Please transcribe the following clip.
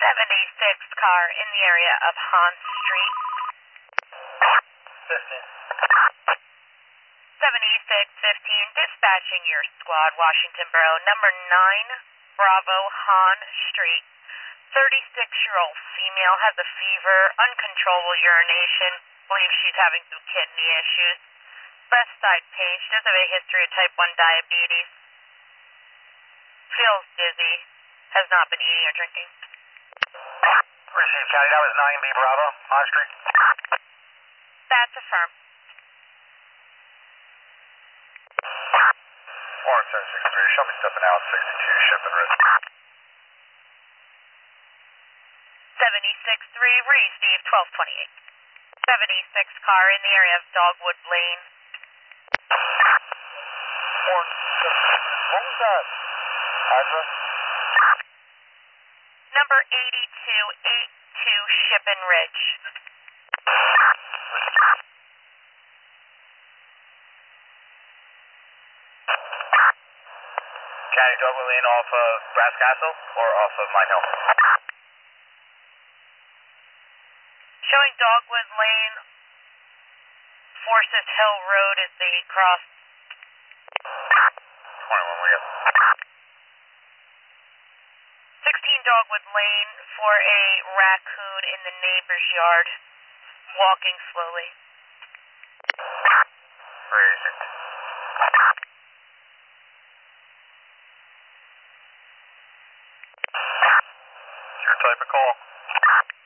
76 car in the area of Hahn Street. 15. 7615, dispatching your squad, Washington Borough, number 9, Bravo, Hahn Street. 36-year-old female has a fever, uncontrollable urination, believes she's having some kidney issues. Left side pain, she does have a history of type 1 diabetes. Feels dizzy, has not been eating or drinking. Received, County, that was 9B Bravo, Hahn Street. That's affirmed. Warren 763, show me stepping out, 62, shipping Ridge. 76-3, receive 1228. 76 car in the area of Dogwood Lane. Warren 763, what was that address? Number 8282 Shippin Ridge. County, Dogwood Lane off of Brass Castle or off of Mine Hill? Showing Dogwood Lane, Forces Hill Road is the cross. 21, we got 16 Dogwood Lane for a raccoon in the neighbor's yard, walking slowly. Where is it? Your type of call?